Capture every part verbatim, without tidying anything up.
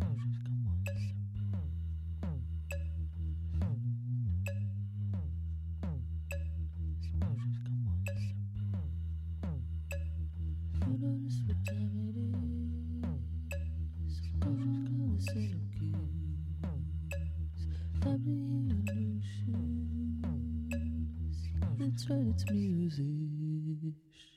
That's right, it's music.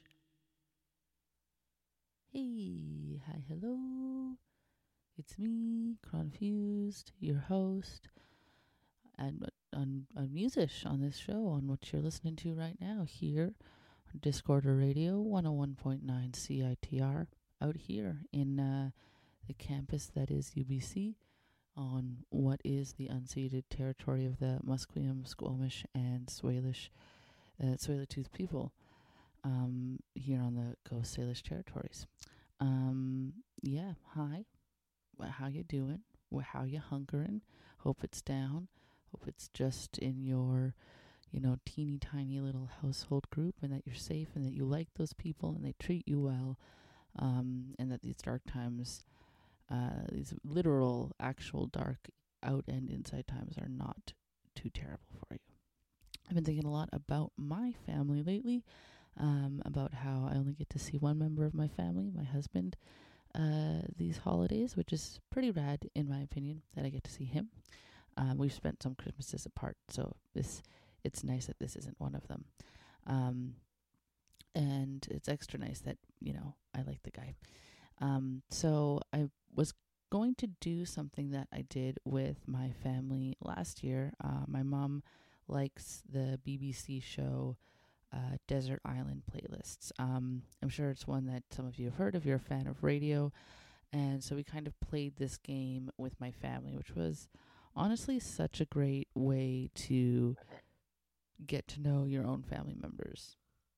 Hey, hi, hello. It's me, Confused, your host, and on on Musish on this show, on what you're listening to right now here on Discorder Radio one oh one point nine C I T R out here in uh, the campus that is U B C on what is the unceded territory of the Musqueam, Squamish, and Salish, uh, Tsleil-Waututh people um, here on the Coast Salish territories. Um, yeah, hi. How you doing? How you hunkering? Hope it's down. Hope it's just in your, you know, teeny tiny little household group, and that you're safe, and that you like those people, and they treat you well, um, and that these dark times, uh, these literal, actual dark out and inside times are not too terrible for you. I've been thinking a lot about my family lately, um, about how I only get to see one member of my family, my husband, uh, these holidays, which is pretty rad in my opinion, that I get to see him. Um, we've spent some Christmases apart, so this it's nice that this isn't one of them. Um, and it's extra nice that, you know, I like the guy. Um, so I was going to do something that I did with my family last year. Uh, my mom likes the B B C show uh, Desert Island Playlists. Um, I'm sure it's one that some of you have heard if you're a fan of radio. And so we kind of played this game with my family, which was honestly such a great way to get to know your own family members.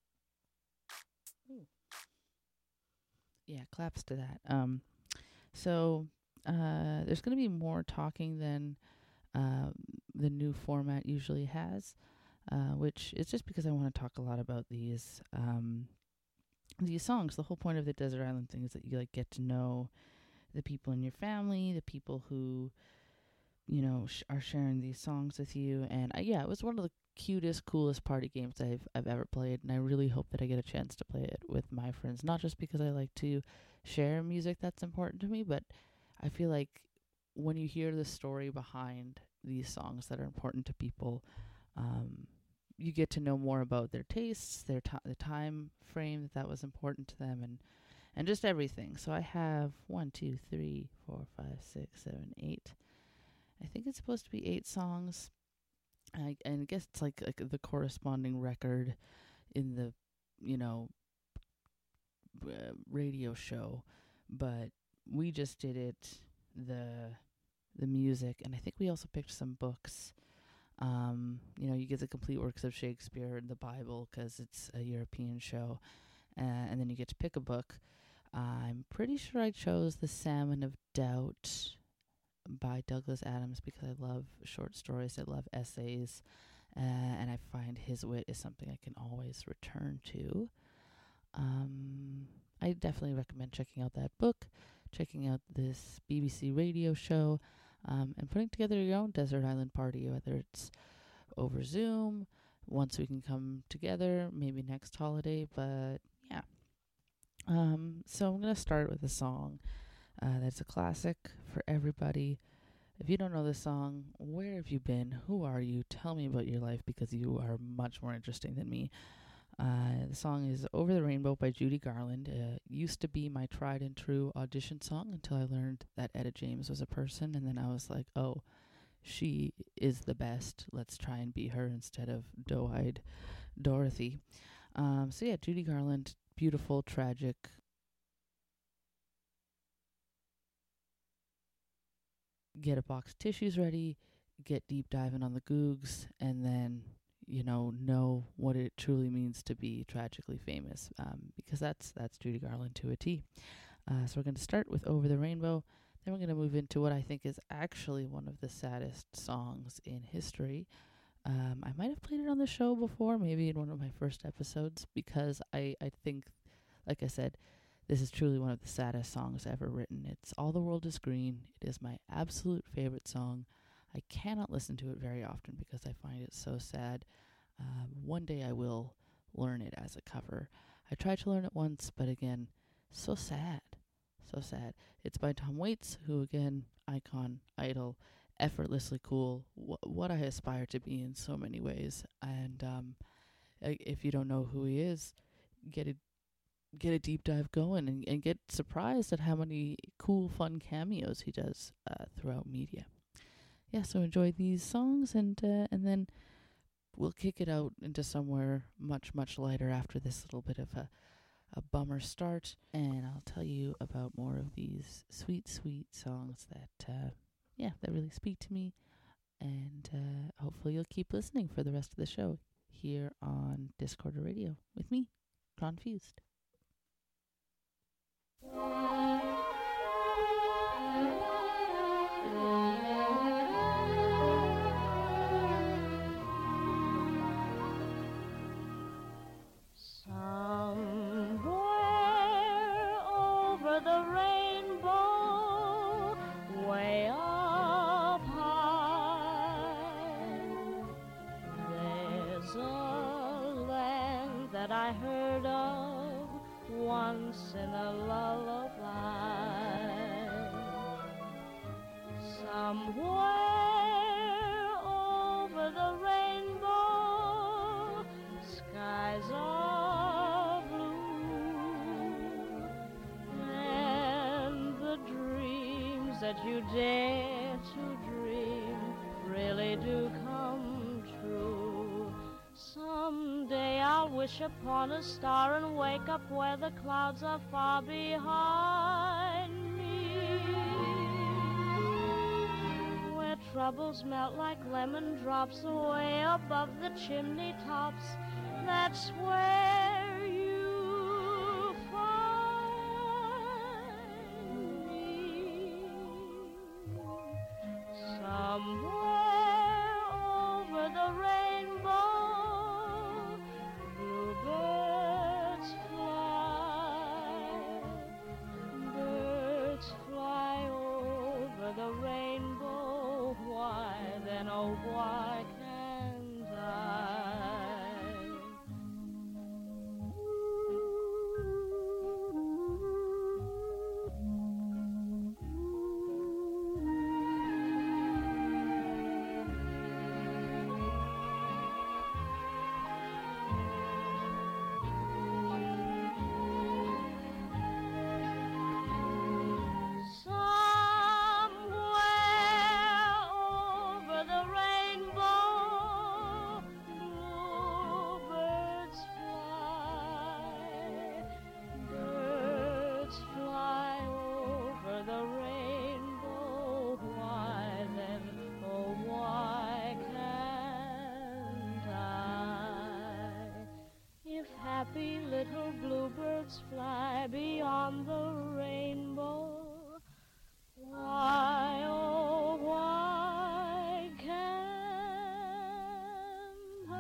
Ooh. Yeah, claps to that. Um, so uh, there's going to be more talking than uh, the new format usually has, uh, which is just because I want to talk a lot about these um, these songs. The whole point of the Desert Island thing is that you like get to know the people in your family, the people who, you know, sh- are sharing these songs with you. And uh, yeah, it was one of the cutest, coolest party games I've I've ever played, and I really hope that I get a chance to play it with my friends. Not just because I like to share music that's important to me, but I feel like when you hear the story behind these songs that are important to people, um, you get to know more about their tastes, their ti the time frame that that was important to them, and and just everything. So I have one, two, three, four, five, six, seven, eight. I think it's supposed to be eight songs. I, and I guess it's like, like the corresponding record in the, you know, uh, radio show. But we just did it, the the music, and I think we also picked some books. Um, you know, you get the complete works of Shakespeare and the Bible because it's a European show, uh, and then you get to pick a book. I'm pretty sure I chose The Salmon of Doubt by Douglas Adams because I love short stories, I love essays, uh, and I find his wit is something I can always return to. Um, I definitely recommend checking out that book, checking out this B B C radio show, um, and putting together your own desert island party, whether it's over Zoom, once we can come together, maybe next holiday, but yeah. Um, so I'm going to start with a song uh, that's a classic for everybody. If you don't know this song, where have you been? Who are you? Tell me about your life because you are much more interesting than me. Uh, the song is Over the Rainbow by Judy Garland. It uh, used to be my tried and true audition song until I learned that Etta James was a person, and then I was like, oh, she is the best. Let's try and be her instead of doe-eyed Dorothy. Um, so yeah, Judy Garland, beautiful, tragic. Get a box of tissues ready, get deep diving on the Googs, and then, you know, know what it truly means to be tragically famous, um, because that's that's Judy Garland to a T. Uh, so we're going to start with Over the Rainbow. Then we're going to move into what I think is actually one of the saddest songs in history. Um, I might have played it on the show before, maybe in one of my first episodes, because I, I think, like I said, This is truly one of the saddest songs ever written. It's All the World is Green. It is my absolute favorite song. I cannot listen to it very often because I find it so sad. Um, one day I will learn it as a cover. I tried to learn it once, but again, so sad. So sad. It's by Tom Waits, who again, icon, idol, effortlessly cool, wh- what I aspire to be in so many ways. And um, i- if you don't know who he is, get a get a deep dive going and, and get surprised at how many cool, fun cameos he does uh, throughout media. Yeah, so enjoy these songs, and uh, and then we'll kick it out into somewhere much, much lighter after this little bit of a, a bummer start, and I'll tell you about more of these sweet, sweet songs that, uh, yeah, that really speak to me, and uh, hopefully you'll keep listening for the rest of the show here on Discorder Radio with me, Confused. I heard of once in a lullaby. Somewhere over the rainbow, skies are blue, and the dreams that you dare to dream really do come true. Someday I'll wish upon a star and wake up where the clouds are far behind me, where troubles melt like lemon drops away above the chimney tops. That's where you find me. Somewhere over the rainbow, birds fly, birds fly over the rainbow. Why then, oh why can't I? Happy little bluebirds fly beyond the rainbow. Why, oh, why can't I?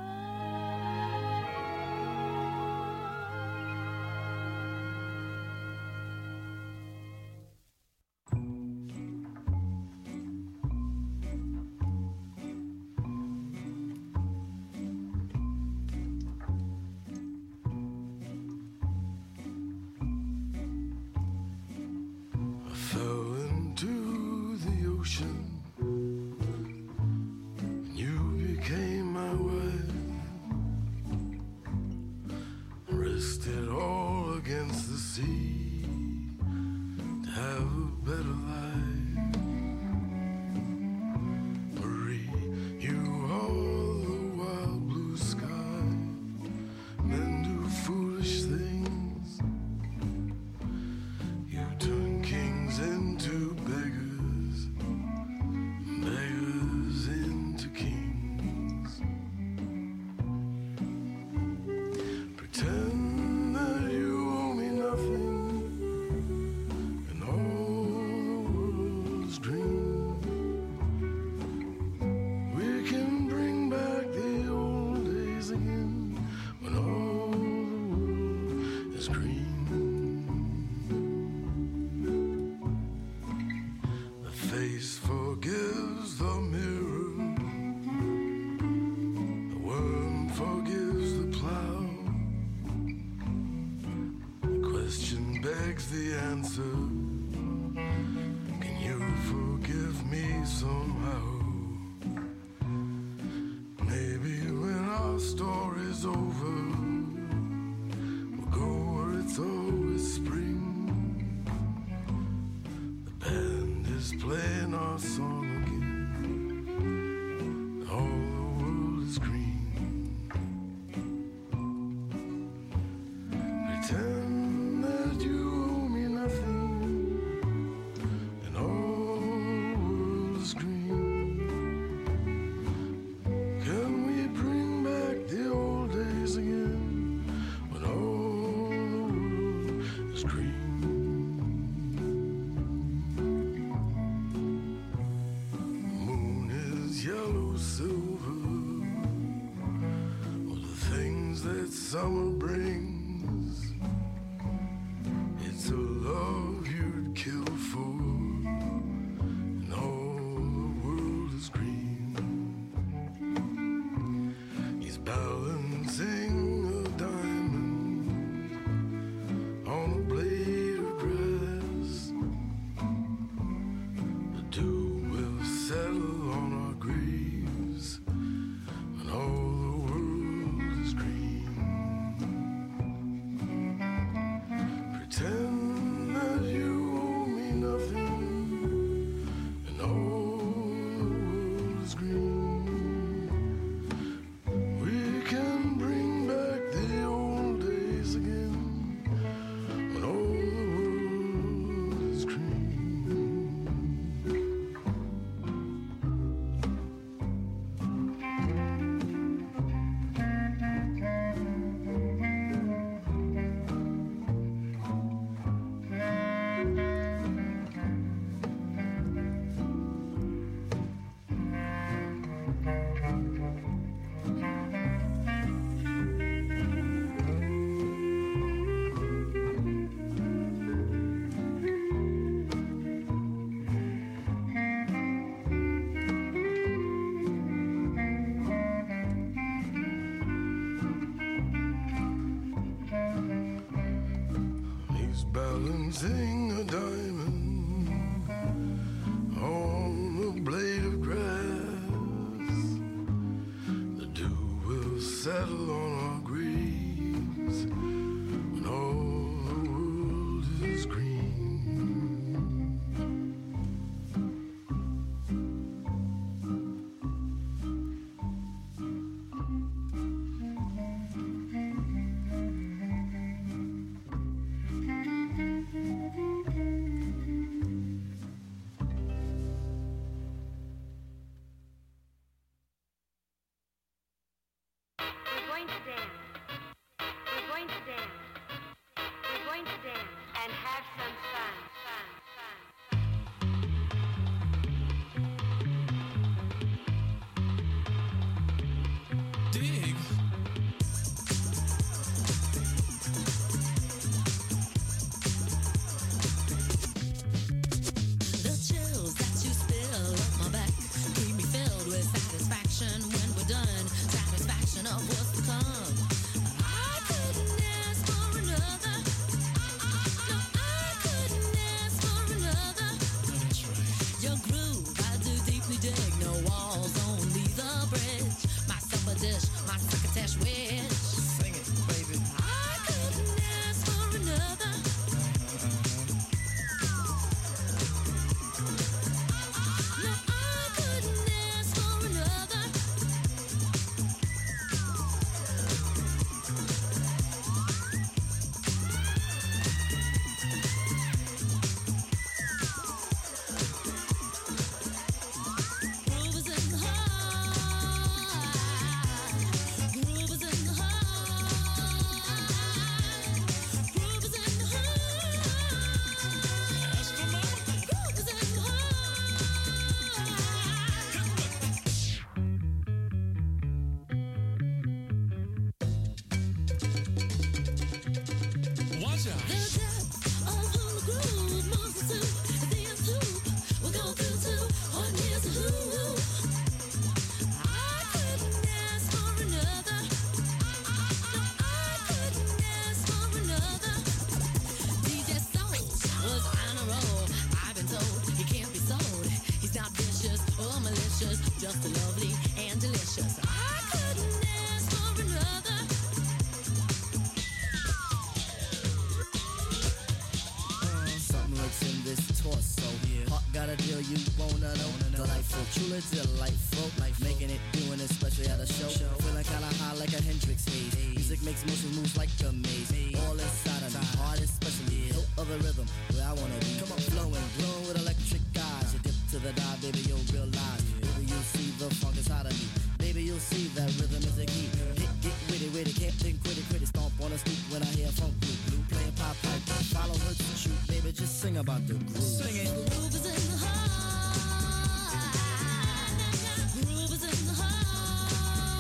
Kings and the answer. Can you forgive me somehow? Maybe when our story's over, we'll go where it's always spring. The band is playing our song again. All the world is green. Pretend that you owe me nothing, and all the world is green. Can we bring back the old days again, when all the world is green? Moon is yellow silver, all the things that summer brings. It's a love you'd kill for, and all the world is green. He's balancing a diamond on a blade of grass. The dew will settle on our graves, and all the world is green. Pretend that you owe me nothing, and all the world is green. We can bring back the old days again, when all the world is green. He's balancing a diamond on a blade of grass. The dew will settle on our graves, when all the world is green. We're going to dance. We're going to dance. We're going to dance and have some fun. Fun, fun, Dig. The chills that you spill up my back keep me filled with satisfaction when we're done. Satisfaction of what's to come. I couldn't ask for another. No, I couldn't ask for another. Your groove, I do deeply dig. No walls, only the bridge. My supper dish, my succotash wish. Sing it, baby. I couldn't ask for another. No, I couldn't ask for another. Groove is in the heart. Groove is in the heart. Groove is in the heart. Groove is in the Watch out. The depth of hula groove moves us to the nth hoop. We'll go through two, one here's a hoo-hoo. I couldn't ask for another. No, I couldn't ask for another. D J Soul, a deal you wanna know. Delightful, truly delightful. Life making it, doing it, especially at a show. Feeling kinda high like a Hendrix haze. Music makes motion moves like a maze. All inside of me, heart especially. Hilt of the rhythm, where I wanna be. Come on, flowing, glowing with electric eyes. You dip to the dive, baby, you'll realize. Baby, you'll see the funk inside of me. Baby, you'll see that rhythm is a key. Get, get witty, witty, can't think, quit it, quit it. Stomp on the stoop when I hear funk blue, blue. Playing pop pipe, follow her to shoot. Baby, just sing about the groove. Sing it. The groove is in the heart. Groove is in the heart.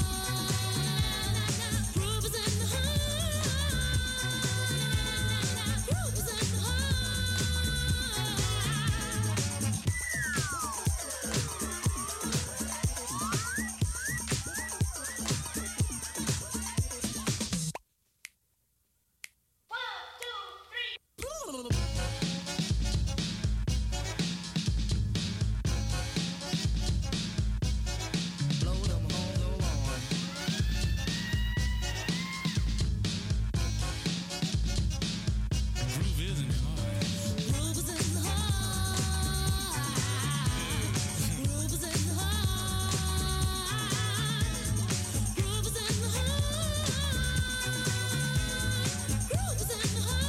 Groove is in the heart. Groove is in the heart. Blow them home on. Groove is in the heart. Groove is in the heart. Groove is in the heart. Groove is in the heart. Groove is in the heart.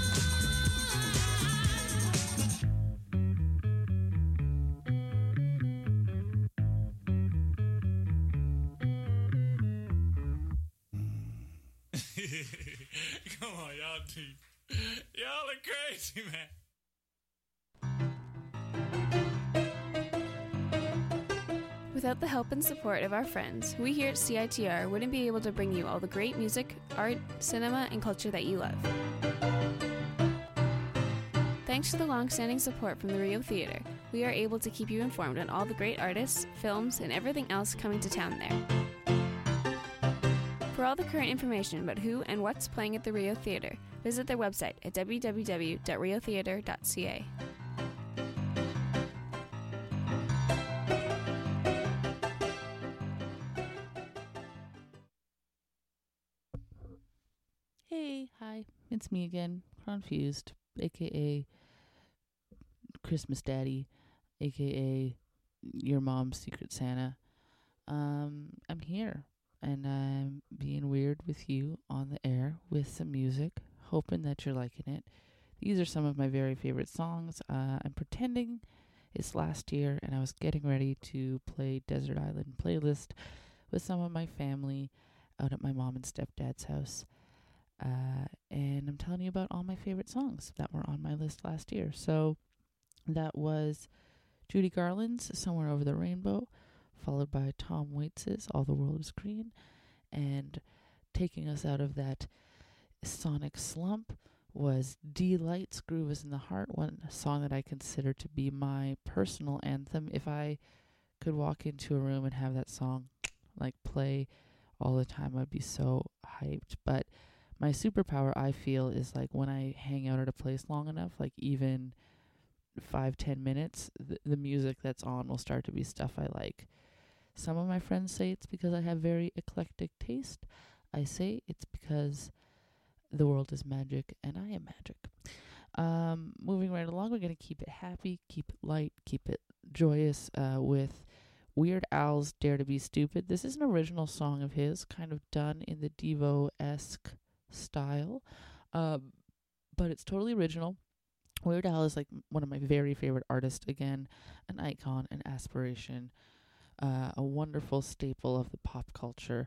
Come on, y'all deep. Y'all are crazy, man. Without the help and support of our friends, we here at C I T R wouldn't be able to bring you all the great music, art, cinema, and culture that you love. Thanks to the long-standing support from the Rio Theatre, we are able to keep you informed on all the great artists, films, and everything else coming to town there. For all the current information about who and what's playing at the Rio Theatre, visit their website at w w w dot rio theatre dot c a. Hey, hi, it's me again, Confused, aka Christmas Daddy, aka your mom's Secret Santa. Um, I'm here, and I'm being weird with you on the air with some music, hoping that you're liking it. These are some of my very favorite songs. Uh, I'm pretending it's last year, and I was getting ready to play Desert Island Playlist with some of my family out at my mom and stepdad's house. Uh, and I'm telling you about all my favorite songs that were on my list last year. So that was Judy Garland's Somewhere Over the Rainbow, followed by Tom Waits's All the World is Green, and taking us out of that sonic slump was D-Light's Groove is in the Heart, one song that I consider to be my personal anthem. If I could walk into a room and have that song like play all the time, I'd be so hyped. But my superpower, I feel, is like when I hang out at a place long enough, like even five, ten minutes, th- the music that's on will start to be stuff I like. Some of my friends say it's because I have very eclectic taste. I say it's because the world is magic and I am magic. Um, moving right along, we're going to keep it happy, keep it light, keep it joyous uh, with Weird Al's Dare to Be Stupid. This is an original song of his, kind of done in the Devo-esque style, um, but it's totally original. Weird Al is like one of my very favorite artists. Again, an icon, an aspiration, uh, a wonderful staple of the pop culture.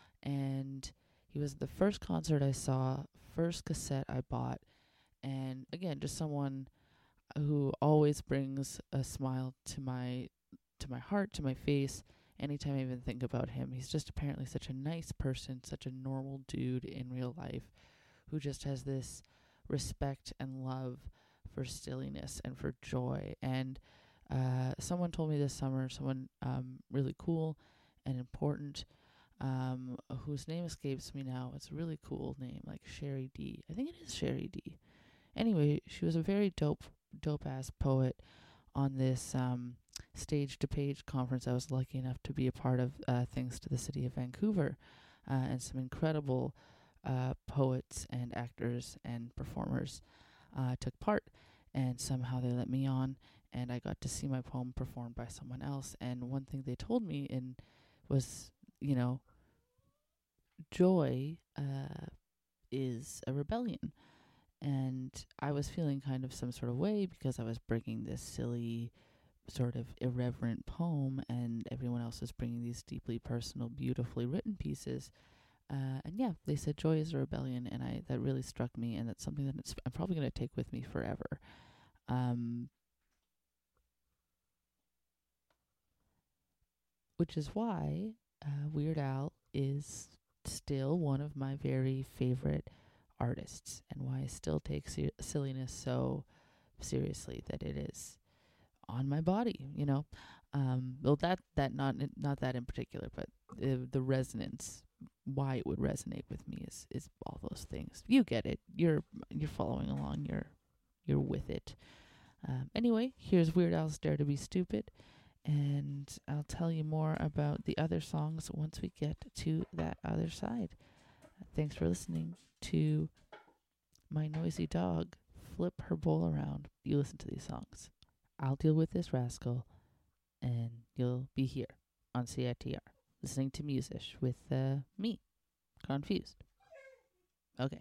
And he was the first concert I saw, first cassette I bought, and again, just someone who always brings a smile to my to my heart, to my face, anytime I even think about him. He's just apparently such a nice person, such a normal dude in real life, who just has this respect and love for silliness and for joy. And uh, someone told me this summer, someone um, really cool and important, um, whose name escapes me now. It's a really cool name, like Sherry D. I think it is Sherry D. Anyway, she was a very dope, dope-ass poet on this um, stage-to-page conference I was lucky enough to be a part of, uh, thanks to the city of Vancouver, uh, and some incredible uh, poets and actors and performers uh, took part. and somehow they let me on, and I got to see my poem performed by someone else. And one thing they told me in was, you know, joy uh, is a rebellion. And I was feeling kind of some sort of way because I was bringing this silly, sort of irreverent poem, and everyone else was bringing these deeply personal, beautifully written pieces. Uh, and yeah, they said joy is a rebellion, and I that really struck me, and that's something that it's, I'm probably going to take with me forever. Um, which is why uh, Weird Al is still one of my very favorite artists, and why I still take ser- silliness so seriously that it is on my body, you know. Um, well, that that not not that in particular, but the the resonance, why it would resonate with me is is all those things. You get it. You're you're following along. You're you're with it. Um, anyway, here's Weird Al's "Dare to Be Stupid," and I'll tell you more about the other songs once we get to that other side. Uh, thanks for listening to my noisy dog flip her bowl around. You listen to these songs. I'll deal with this rascal, and you'll be here on C I T R listening to Musish with uh, me, Confused. Okay.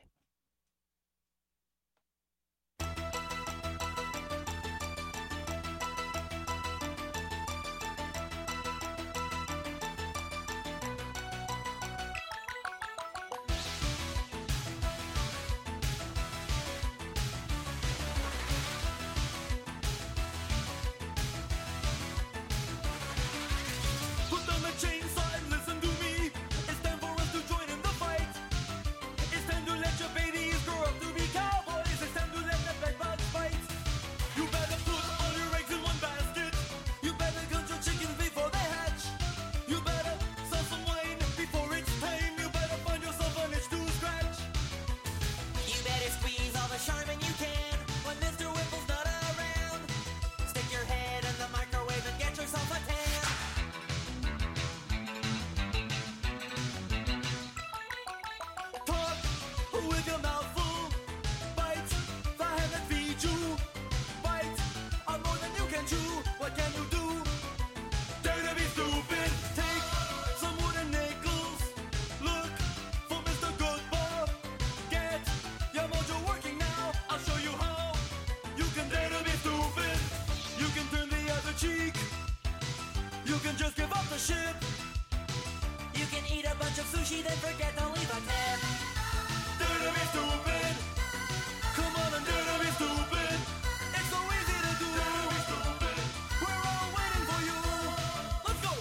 Put down the chainsaw and listen to me. It's time for us to join in the fight. It's time to let your babies grow up to be cowboys. It's time to let the bedbugs fight. You better put all your eggs in one basket. You better count your chickens before they hatch. You better sell some wine before it's time. You better find yourself an itch to scratch. You better squeeze all the Charmin you can when Mister Whipple's not around. Stick your head in the microwave and get yourself a tan. Talk with your mouth full. Bite the hand that feeds you. Bite on more than you can chew. What can you do? Dare to be stupid. Take some wooden nickels. Look for Mister Goodbar. Get your mojo working now. I'll show you how. You can dare to be stupid. You can turn the other cheek. You can just give up the ship. You can eat a bunch of sushi, then forget to leave a tip. Dare to be stupid. Come on and dare to be stupid. It's so easy to do. Dare to be stupid. We're all waiting for you. Let's go.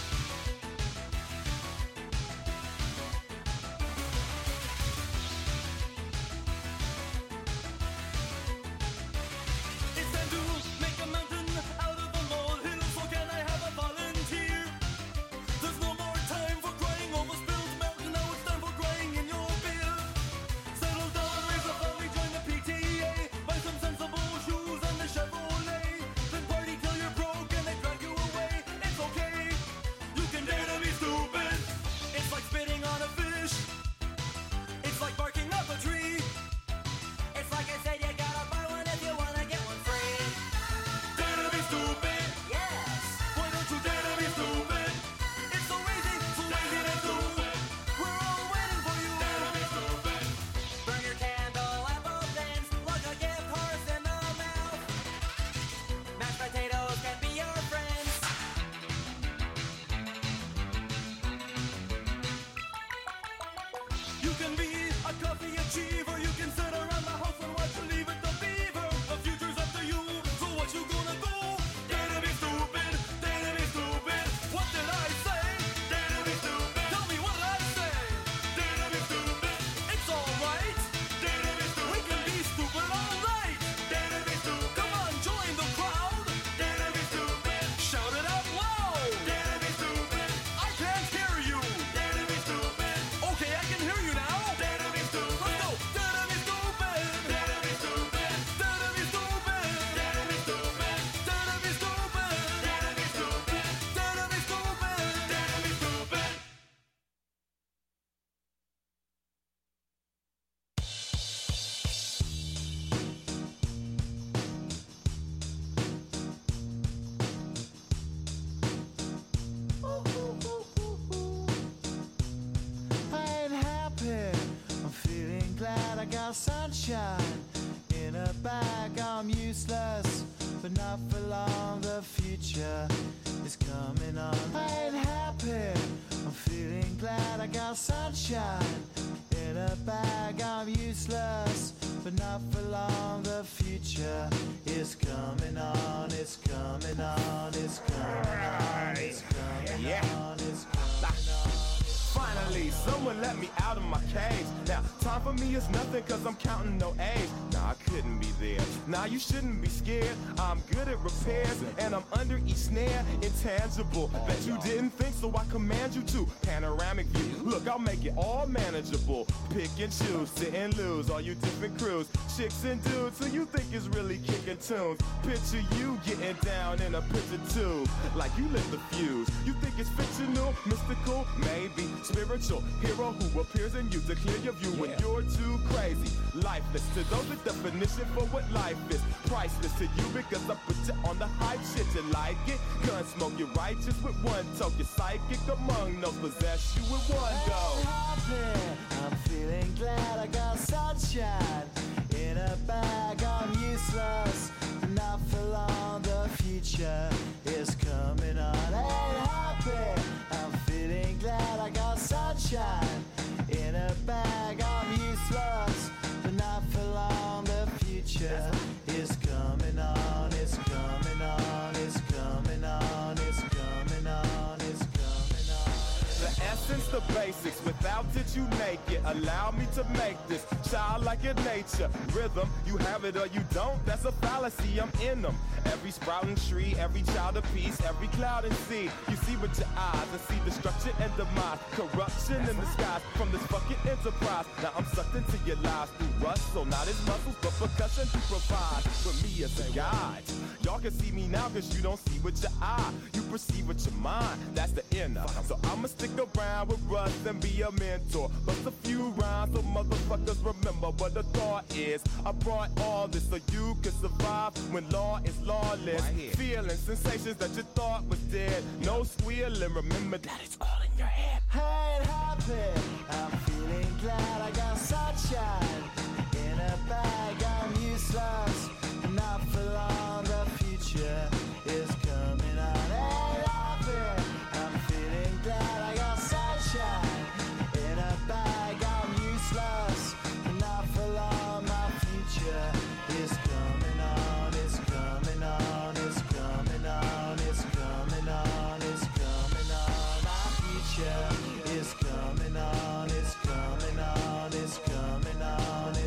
It's time to make a mountain out of a molehill. So can I have a volunteer? There's no more time for crying over spilled milk. Now it's time for crying in your beer. Settle down, raise a family, join the P T A. Buy some sensible shoes and a Chevrolet. Then party till you're broke and they drag you away. It's okay, you can dare to be stupid. It's like spitting on a fish. It's like barking up a tree. It's like I said, you gotta buy one if you wanna get one free. Dare to be stupid. Yes. Why don't you dare to be stupid? It's so easy, so easy to do. We're all waiting for you. Dare to be stupid. Burn your candle at both ends. Plug a gift horse in the mouth. Mashed potatoes can be your friends. You can be a coffee achiever. You can sit around the house and watch Leave It to Beaver. The future's up to you, so what you gonna do? Dare to be stupid, dare to be stupid. What did I say? Dare to be stupid. Tell me what I say. Dare to be stupid. It's alright. Dare to be stupid. We can be stupid all night. Dare to be stupid. Come on, join the crowd. Dare to be stupid. Shout it out loud. Dare to be stupid. I can't hear you. Dare to be stupid. Okay, I can hear you now. got sunshine in a bag. I'm useless, but not for long. The future is coming on. I ain't happy, I'm feeling glad. I got sunshine in a bag. I'm useless, but not for long. The future is coming on. It's coming on. It's coming on. It's coming yeah. on. It's coming on. Finally, someone let me out of my cage. Now, time for me is nothing cause I'm counting no A's. Nah, I couldn't be there. Nah, you shouldn't be scared. I'm good at repairs and I'm under each snare. Intangible, bet you didn't think, so I command you to. Panoramic view, look, I'll make it all manageable. Pick and choose, sit and lose, all you different crews. Chicks and dudes who you think is really kicking tunes. Picture you getting down in a picture tube, like you lit the fuse. You think it's fictional, mystical, maybe. Spiritual hero who appears in you to clear your view when you're too crazy. Lifeless to those, the definition for what life is. Priceless to you because I put you on the hype shit. You like it? Gun smoke, you're righteous with one toke. You're psychic among those, possess you with one go. Happy, I'm feeling glad. I got sunshine in a bag. I'm useless, not for long. The future is coming on. Ain't happy, I'm feeling glad. I got sunshine in a bag. I'm useless, but not for long. The future is coming on. It's coming on. It's coming on. It's coming on. It's coming on. The essence, the basics, without it you make it. Allow me to make this childlike in nature. Rhythm, you have it or you don't, that's a fallacy, I'm in them. Every sprouting tree, every child of peace, every cloud and sea. You see with your eyes and see destruction and demise. Corruption in the skies from this fucking enterprise. Now I'm sucked into your lives through rust, so not his muscles, but percussion to provide for me as a guide. Y'all can see me now cause you don't see with your eye. You perceive with your mind, that's the inner. So I'ma stick around with Russ and be a mentor. Bust a few rhymes so motherfuckers remember what the thought is. I brought all this so you can survive when law is lawless. Feeling sensations that you thought was dead. No squealing, remember that it's all in your head. I ain't happy, I'm feeling glad. I got sunshine in a bag. I'm useless, not for long. The future is coming on. Ain't happy, I'm feeling glad. I got sunshine in a bag. I'm useless, not for long. My future is coming on. It's coming on. It's coming on. It's coming on. It's coming on. My future is coming on. It's coming on. It's coming on.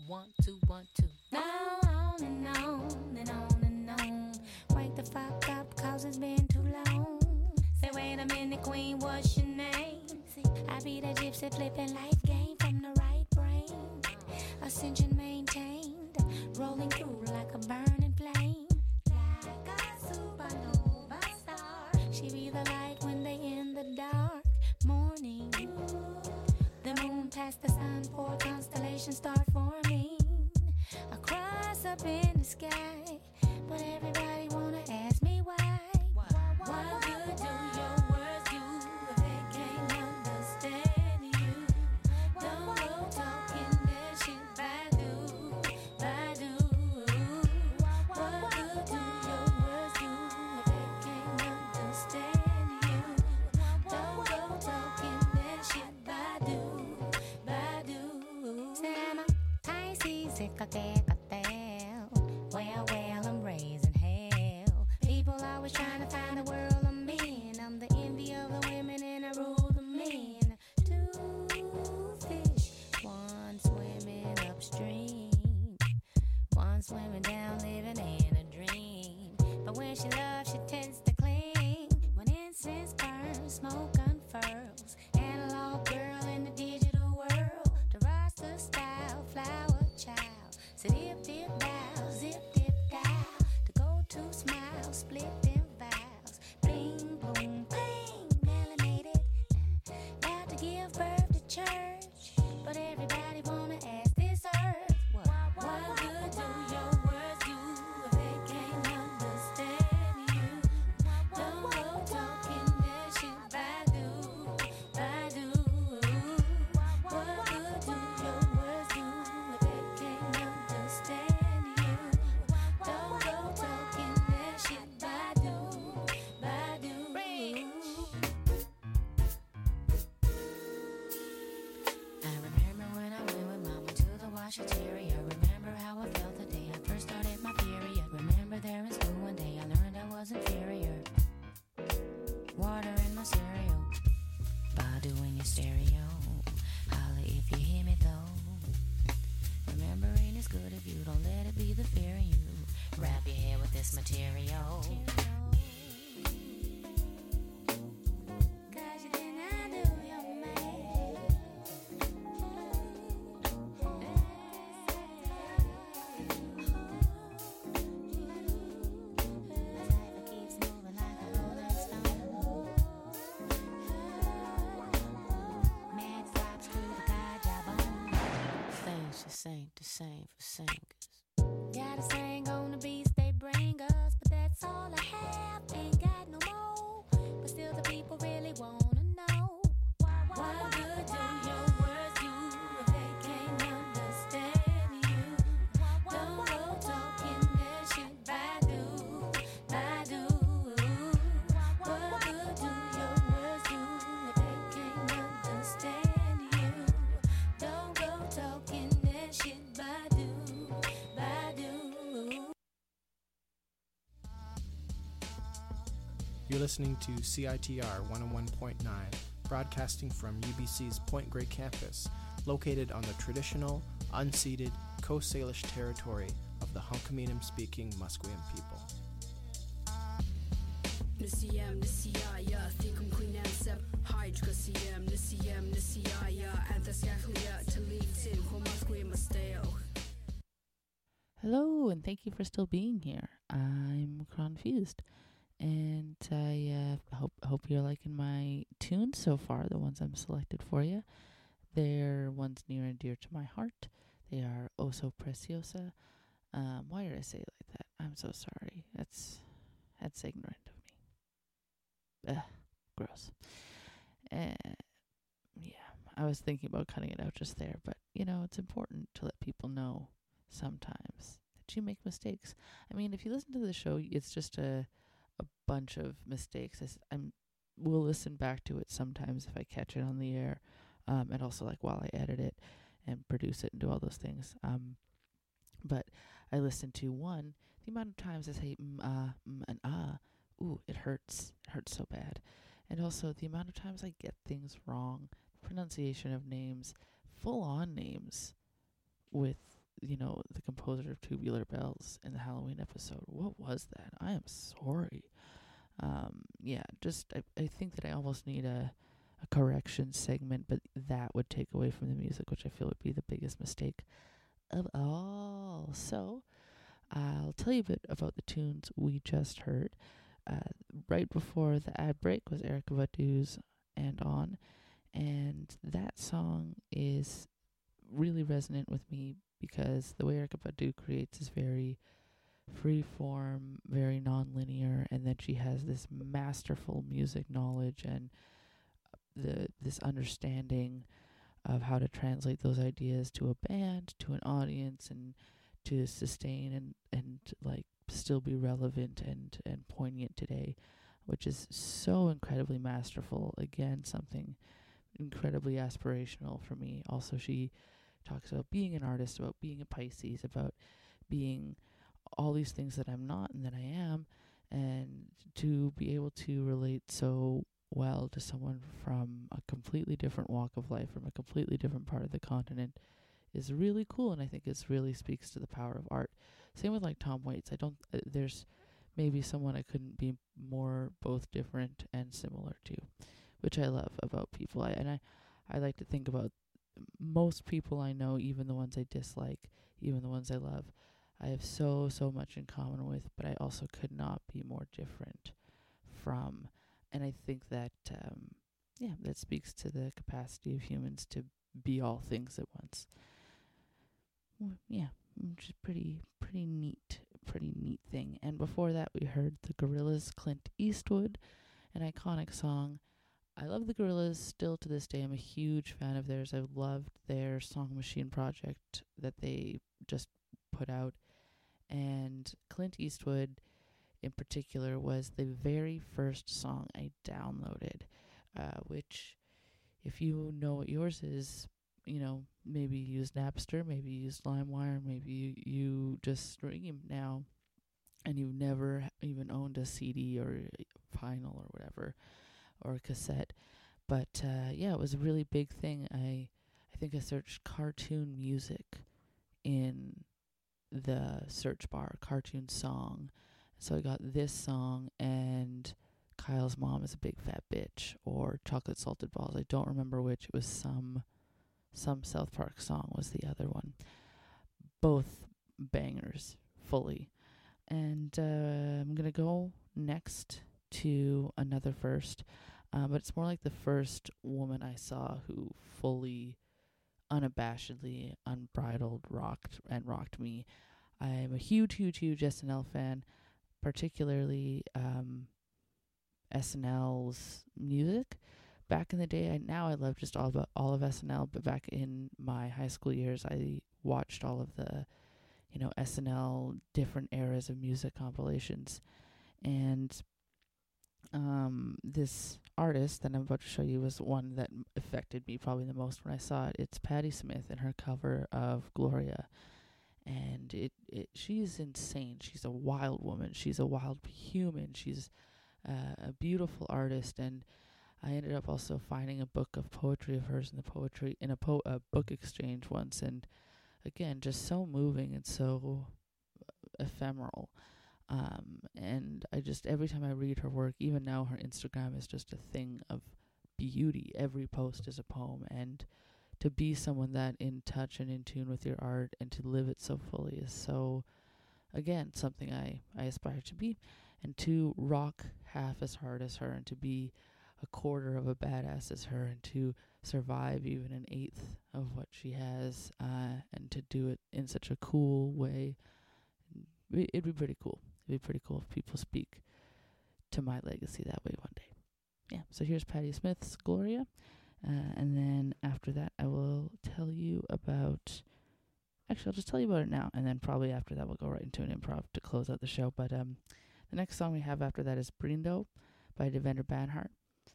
One, two, one, two. Now on and on and on and on. Wake the fuck up, cause it's been too long. Say, wait a minute, queen, what's your name? See, I be the gypsy flipping life game from the right brain. Ascension maintained, rolling through like a burning flame. Like a supernova star. She be the light when they in the dark morning. The moon past the sun, four constellations start forming across up in the sky. But everybody wanna ask me why. What good do your words do if they can't understand you? Don't go talking that shit, Badu, Badu. What good do your words do if they can't understand you? Don't go talking that shit, Badu, Badu. Sama, I see sick of that. Well, well, I'm raising hell. People always trying to find the world I'm in. I'm the envy of the women and I rule the men. Two fish, one swimming upstream, one swimming down, living in a dream. But when she loves, she tends to cling. When incense burns, smoke unfurls. Analog girl in the digital world. The roster style, flower child. Zip, dip, down, zip, dip, down. The go-to smile, split them vows. Bling, boom, bling, melanated. About to give birth to church. But everybody wanna ask this earth. What, what good do your words do if they can't understand you? Don't go talking that shit, Badu, Badu. What good do your words do if they can't understand you? Don't go talking that shit, Badu, Badu. I remember when I went with mama to the washateria. Remember how I felt the day I first started my period. Remember there in school one day I learned I was inferior. Water in my cereal, Badu in your stereo. Holla if you hear me though. Remembering is good if you don't let it be the fear in you. Wrap your hair with this material. Cause you did not do your man. Life keeps moving like a rolling stone. Man drops through the collarbone. Things just ain't the same for singers. Got a saying on the beats they bring us, but that's all I have. Ain't got no more, but still the people really wanna know. What good do your words do if they can't understand you? Don't go talking that shit, Badu, Badu. What good do your words do if they can't understand you? Don't go talking that shit, Badu, Badu. You're listening to C I T R one oh one point nine, broadcasting from U B C's Point Grey campus, located on the traditional, unceded Coast Salish territory of the Hunkaminam-speaking Musqueam people. Nisiyam nisiyaya thikum queenam sep hydra siyam nisiyam nisiyaya anthasyakhlia talitin homasque masteo. Hello, and thank you for still being here. I'm confused, and I uh, hope hope you're liking my tunes so far. The ones I'm selected for you, they're ones near and dear to my heart. They are oh so preciosa. Um, why did I say it like that? I'm so sorry. That's that's ignorant of me. Ugh, gross. Uh, yeah, I was thinking about cutting it out just there, but you know, it's important to let people know sometimes that you make mistakes. I mean, if you listen to the show, it's just a a bunch of mistakes. I s- I'm will listen back to it sometimes if I catch it on the air, um, and also like while I edit it and produce it and do all those things. Um, but I listen to one the amount of times I say mm, uh, mm, and ah, ooh, it hurts. It hurts so bad. And also the amount of times I get things wrong, pronunciation of names, full on names with you know, the composer of Tubular Bells in the Halloween episode. What was that? I am sorry. Um, yeah, just I, I think that I almost need a, a correction segment, but that would take away from the music, which I feel would be the biggest mistake of all. So I'll tell you a bit about the tunes we just heard. Uh, right before the ad break was Erykah Badu's And On, and that song is really resonant with me because the way Erykah Badu creates is very free form, very non-linear, and then she has this masterful music knowledge and the this understanding of how to translate those ideas to a band, to an audience, and to sustain and, and like still be relevant and, and poignant today, which is so incredibly masterful. Again, something incredibly aspirational for me. Also, she talks about being an artist, about being a Pisces, about being all these things that I'm not and that I am, and to be able to relate so well to someone from a completely different walk of life, from a completely different part of the continent, is really cool, and I think it really speaks to the power of art. Same with like Tom Waits. I don't. Uh, there's maybe someone I couldn't be more both different and similar to, which I love about people. I and I, I like to think about most people I know, even the ones I dislike, even the ones I love. I have so so much in common with, but I also could not be more different from. And I think that um, yeah, that speaks to the capacity of humans to be all things at once. Well, yeah, which is pretty, pretty neat, pretty neat thing. And before that, we heard the Gorillaz' Clint Eastwood, an iconic song. I love the Gorillaz still to this day. I'm a huge fan of theirs. I've loved their Song Machine project that they just put out. And Clint Eastwood, in particular, was the very first song I downloaded, uh, which, if you know what yours is, you know, maybe you use Napster, maybe you use LimeWire, maybe you, you just stream now, and you've never even owned a C D or vinyl or whatever, or a cassette. But uh, yeah, it was a really big thing. I I think I searched cartoon music in the search bar, cartoon song. So I got this song and Kyle's Mom is a Big Fat Bitch, or Chocolate Salted Balls. I don't remember which. It was some some South Park song was the other one. Both bangers, fully. And uh, I'm going to go next to another first. Uh, but it's more like the first woman I saw who fully, unabashedly, unbridled rocked and rocked me. I'm a huge, huge, huge S N L fan, particularly um, S N L's music. Back in the day, I, now I love just all of, all of S N L, but back in my high school years, I watched all of the, you know, S N L different eras of music compilations. And um, this artist that I'm about to show you was one that affected me probably the most when I saw it. It's Patti Smith and her cover of Gloria. And it, it she's insane. She's a wild woman. She's a wild human. She's uh, a beautiful artist. And I ended up also finding a book of poetry of hers in the poetry in a, po- a book exchange once. And again, just so moving and so ephemeral. Um, and I just, every time I read her work, even now her Instagram is just a thing of beauty. Every post is a poem. And to be someone that in touch and in tune with your art and to live it so fully is so, again, something I, I aspire to be. And to rock half as hard as her and to be a quarter of a badass as her and to survive even an eighth of what she has uh, and to do it in such a cool way, it'd be pretty cool. It'd be pretty cool if people speak to my legacy that way one day. Yeah, so here's Patti Smith's Gloria. Uh, and then after that, I will tell you about... Actually, I'll just tell you about it now. And then probably after that, we'll go right into an improv to close out the show. But um, the next song we have after that is Brindo by Devendra Banhart.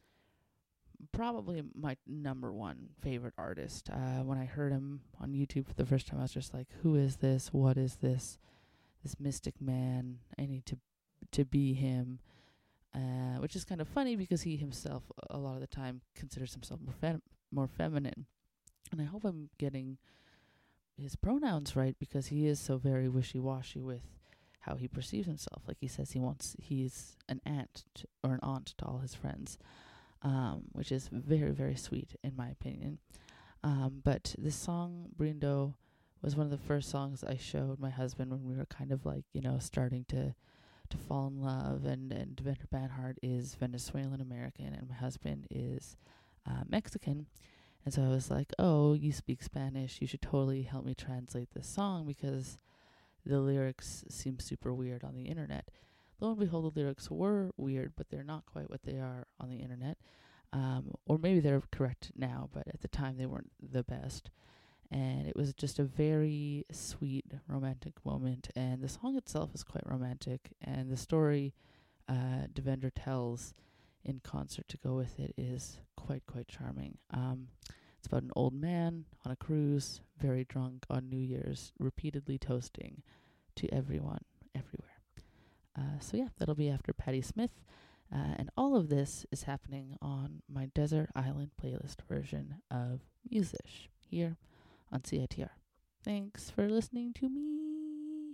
Probably my number one favorite artist. Uh, when I heard him on YouTube for the first time, I was just like, who is this? What is this? This mystic man. I need to to be him. Uh, which is kind of funny because he himself, a lot of the time, considers himself more, fem- more feminine. And I hope I'm getting his pronouns right, because he is so very wishy-washy with how he perceives himself. Like he says he wants, he's an aunt to, or an aunt to all his friends, um, which is very, very sweet in my opinion. Um, but this song, Brindo, was one of the first songs I showed my husband when we were kind of like, you know, starting to to fall in love. And, and Devendra Banhart is Venezuelan American and my husband is uh, Mexican. And so I was like, oh, you speak Spanish. You should totally help me translate this song because the lyrics seem super weird on the internet. Lo and behold, the lyrics were weird, but they're not quite what they are on the internet. Um, or maybe they're correct now, but at the time they weren't the best. And it was just a very sweet, romantic moment. And the song itself is quite romantic. And the story uh, Devendra tells in concert to go with it is quite, quite charming. Um, it's about an old man on a cruise, very drunk on New Year's, repeatedly toasting to everyone, everywhere. Uh, so yeah, that'll be after Patti Smith. Uh, and all of this is happening on my Desert Island playlist version of Musish here on C I T R. Thanks for listening to me.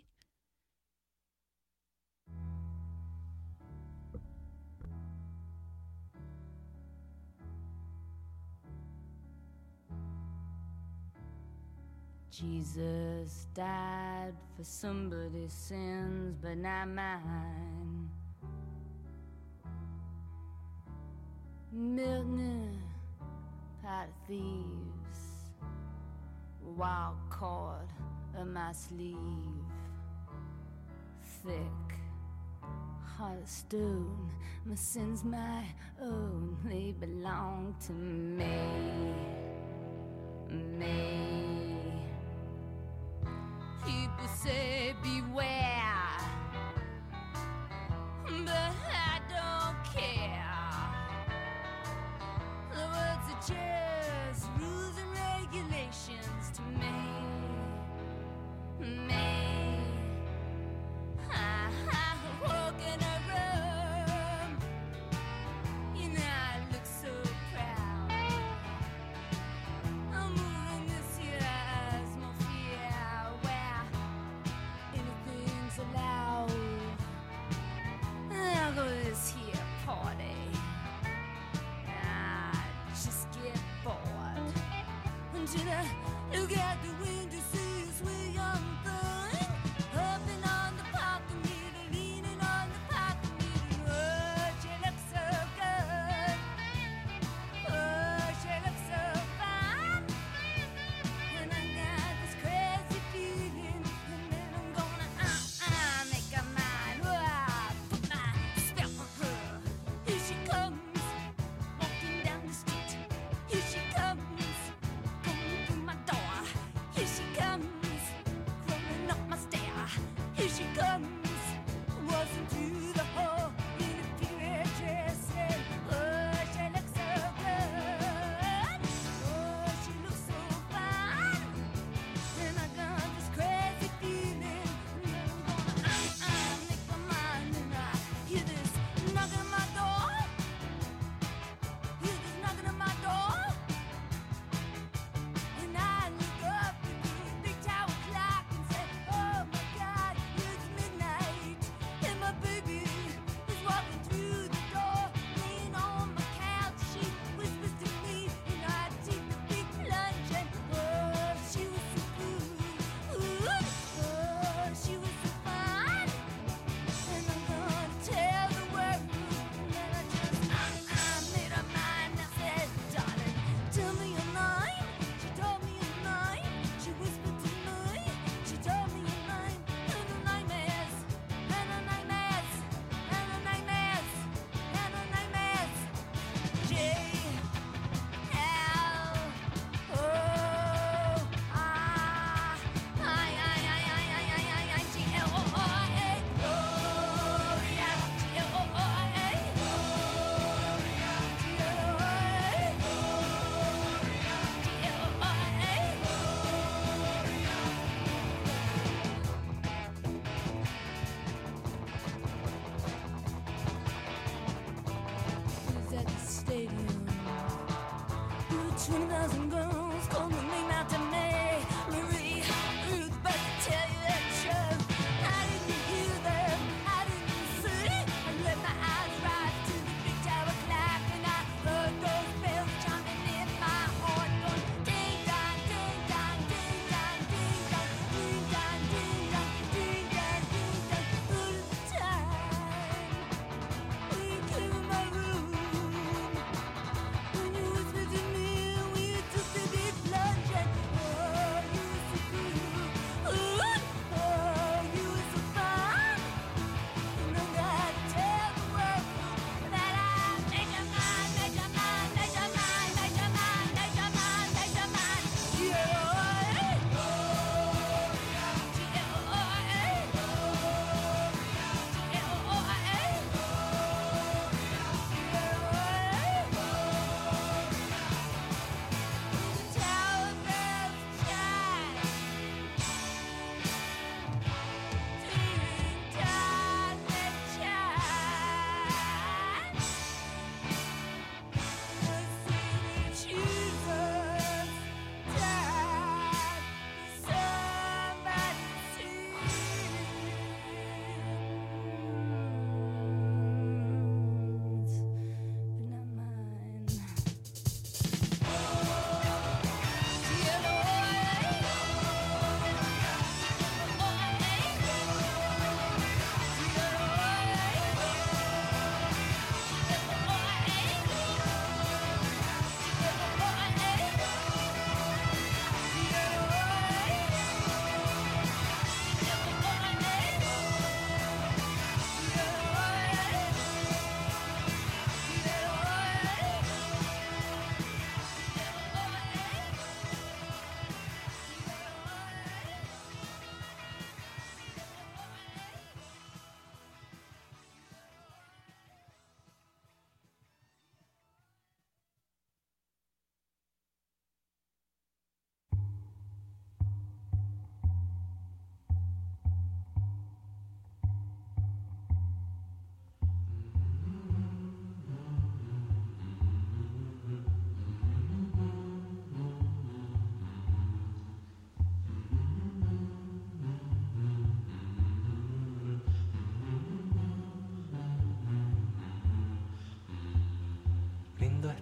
Jesus died for somebody's sins, but not mine. Milton, pot of thieves, wild cord of my sleeve, thick heart of stone. My sins my own, they belong to me, me. People say beware, but I don't care. The words are just rules and regulations to me, me. I, I walk in a room, you know I look so proud. I'm moving this year as more fear, where anything's allowed. I'll go to this here party. Until I look out the window, see a sweet young thing hopping on the parking meter, leaning on the parking meter. Oh, she looks so good. Oh, she looks so fine. And I got this crazy feeling, and then I'm gonna uh uh make her mine. Oh, I put my spell on her. Here she comes, walking down the street. Here she comes. Here she comes.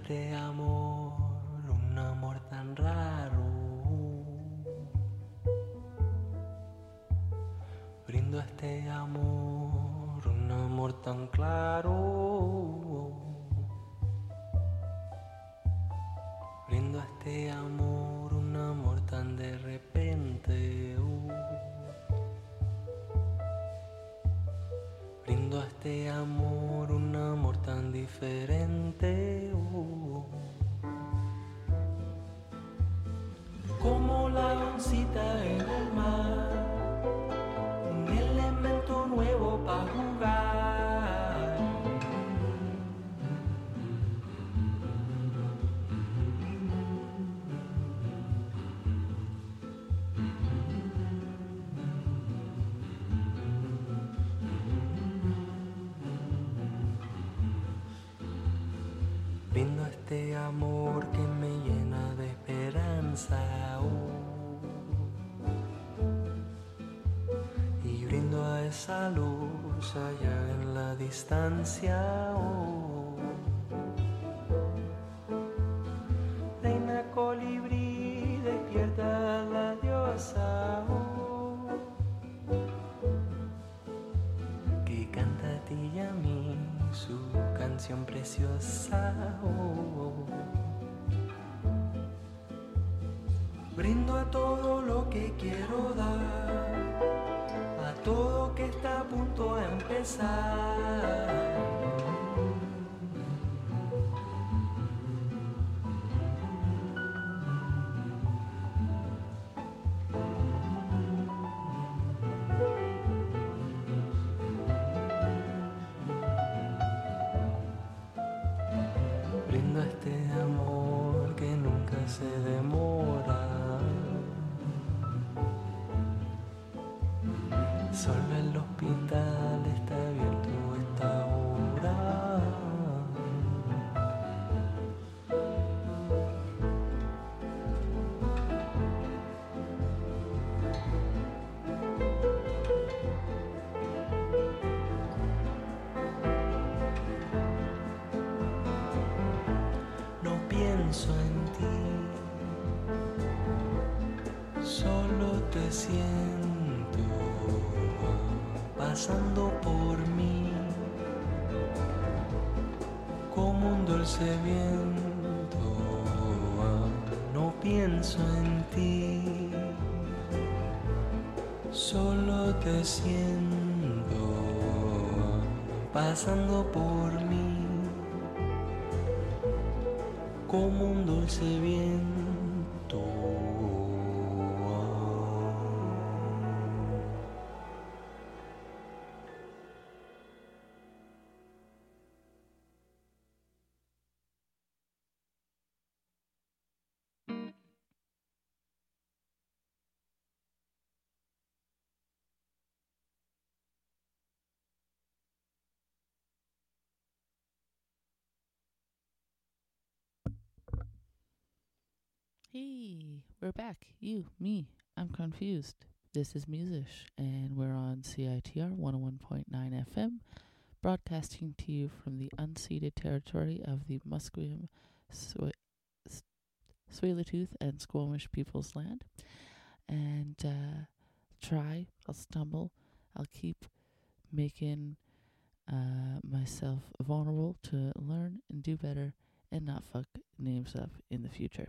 este amor, un amor tan raro. Brindo este amor, un amor tan claro. Brindo este amor, un amor tan de repente. uh. Brindo a este amor, un amor tan diferente. uh. Como la oncita en el mar, un elemento nuevo para jugar. Brindo este amor que me llena de esperanza. uh. Y brindo a esa luz allá en la distancia. oh. Reina colibrí, despierta a la diosa. oh. Que canta a ti y a mí su canción preciosa. oh. Brindo a todo lo que quiero dar, a todo que está a punto de empezar. Brindo este amor que nunca se demora. Solo el hospital está abierto a esta hora. No pienso en ti, solo te siento pasando por mí como un dulce viento. No pienso en ti, solo te siento pasando por mí como un dulce viento. Hey, we're back. You, me, I'm confused. This is Musish, and we're on C I T R one oh one point nine F M, broadcasting to you from the unceded territory of the Musqueam, Swi- S- Tsleil-Waututh, and Squamish People's Land. And uh, try, I'll stumble, I'll keep making uh, myself vulnerable to learn and do better and not fuck names up in the future.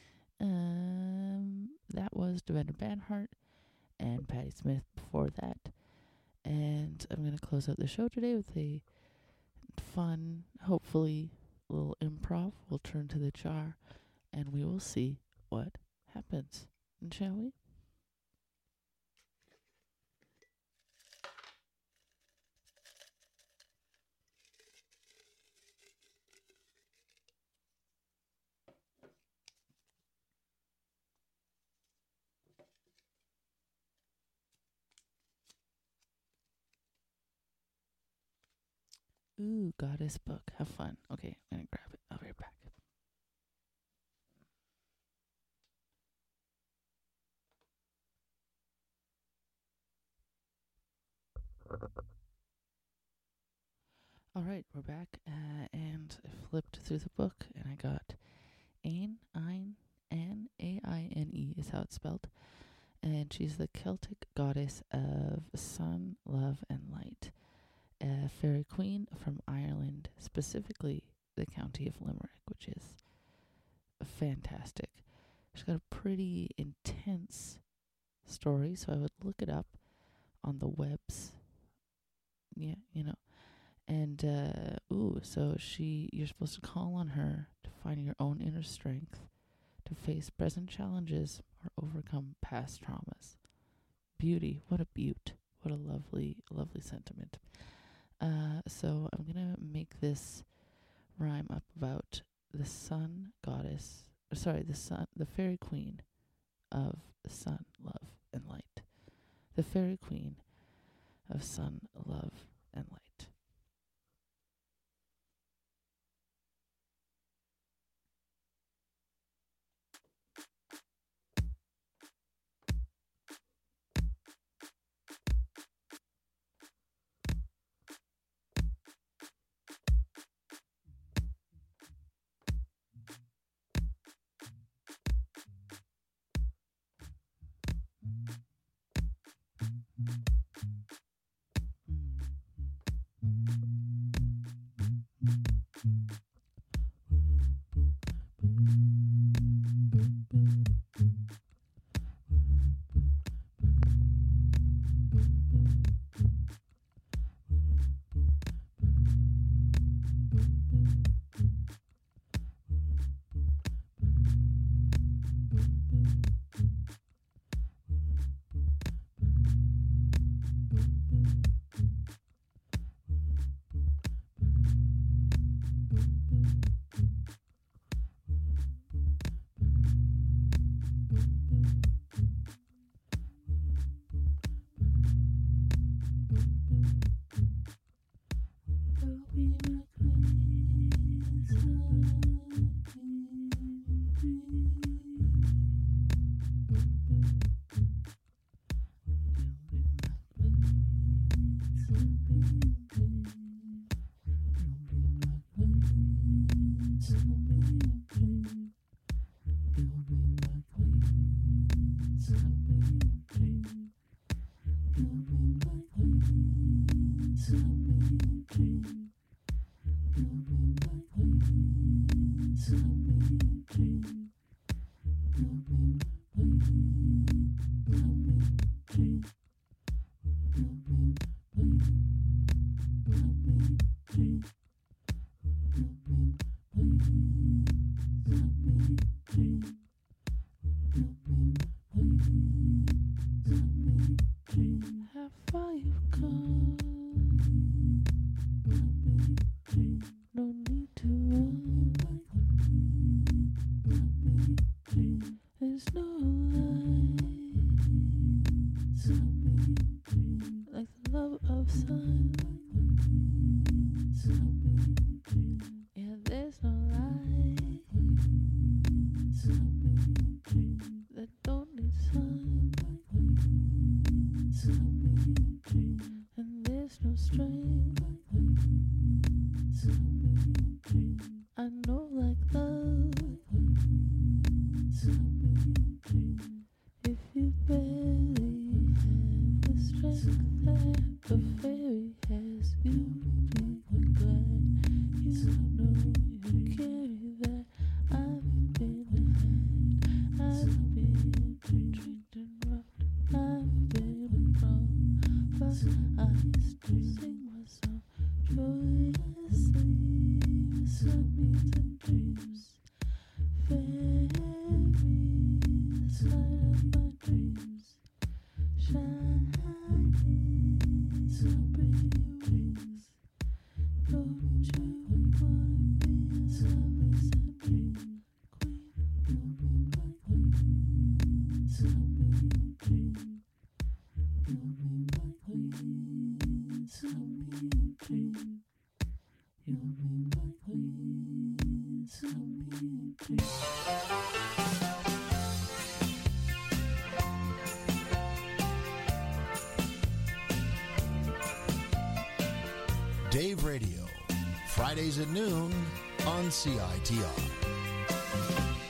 Um, that was Devendra Banhart and Patti Smith before that. And I'm going to close out the show today with a fun, hopefully, little improv. We'll turn to the jar and we will see what happens. And shall we? Ooh, goddess book. Have fun. Okay, I'm going to grab it. I'll be right back. All right, we're back, uh, and I flipped through the book, and I got Ain, Ein, An, A I N E is how it's spelled, and she's the Celtic goddess of sun, love, and light, a fairy queen from Ireland, specifically the county of Limerick, which is fantastic. She's got a pretty intense story, so I would look it up on the webs. Yeah, you know. And, uh, ooh, so she, you're supposed to call on her to find your own inner strength, to face present challenges, or overcome past traumas. Beauty, what a beaut. What a lovely, lovely sentiment. Uh, so I'm going to make this rhyme up about the sun goddess, or sorry, the sun, the fairy queen of sun, love, and light. The fairy queen of sun, love, and light. How far you've come, no need to run. There's no light like the love of sun. Yeah, there's no light that don't need sun. And there's no strength I know like love. If you barely have the strength that the fairy has, you'll be glad you know you carry that. I've been had, I've been treated rough, I've been wrong, but I still sing my song joyously with sunbeams and dreams. Fairies, light of my dreams, shining so pretty wings. Don't you wanna be a lovely sunbeam queen? You'll be my queen, sunbeam dream. You'll be my queen, sunbeam dream. You'll be my queen, sunbeam dream. Dave Radio, Fridays at noon on C I T R.